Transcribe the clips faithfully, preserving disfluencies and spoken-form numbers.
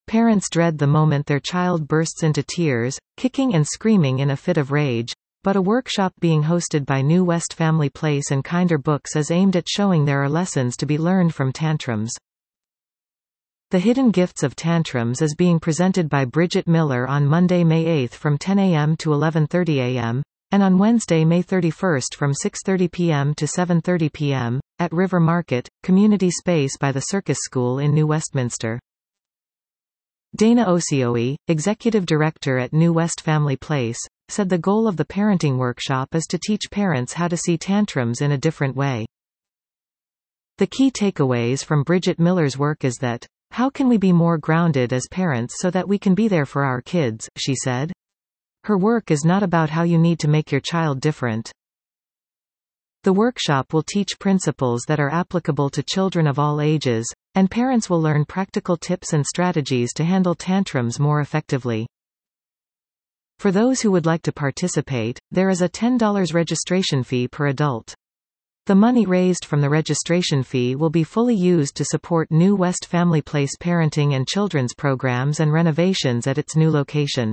Parents dread the moment their child bursts into tears, kicking and screaming in a fit of rage, but a workshop being hosted by New West Family Place and Kinder Books is aimed at showing there are lessons to be learned from tantrums. The Hidden Gifts of Tantrums is being presented by Bridget Miller on Monday, May eighth from ten a m to eleven thirty a m, and on Wednesday, May thirty-first from six thirty p m to seven thirty p m, at River Market, community space by the Circus School in New Westminster. Dana Osioe, executive director at New West Family Place, said the goal of the parenting workshop is to teach parents how to see tantrums in a different way. The key takeaways from Bridget Miller's work is that, how can we be more grounded as parents so that we can be there for our kids, she said. Her work is not about how you need to make your child different. The workshop will teach principles that are applicable to children of all ages, and parents will learn practical tips and strategies to handle tantrums more effectively. For those who would like to participate, there is a ten dollars registration fee per adult. The money raised from the registration fee will be fully used to support New West Family Place parenting and children's programs and renovations at its new location.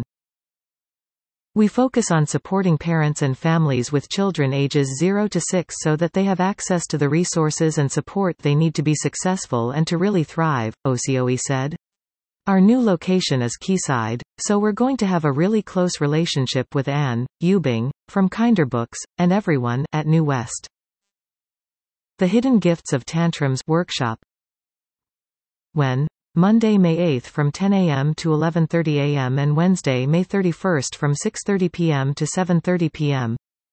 We focus on supporting parents and families with children ages zero to six so that they have access to the resources and support they need to be successful and to really thrive, Osioe said. Our new location is Quayside, so we're going to have a really close relationship with Anne Eubing, from Kinder Books, and everyone at New West. The Hidden Gifts of Tantrums workshop. When? Monday, May eighth from ten a m to eleven thirty a m and Wednesday, May thirty-first from six thirty p m to seven thirty p m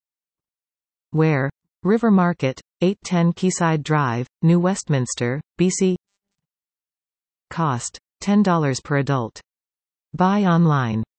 Where? River Market, eight ten Quayside Drive, New Westminster, B C. Cost: ten dollars per adult. Buy online.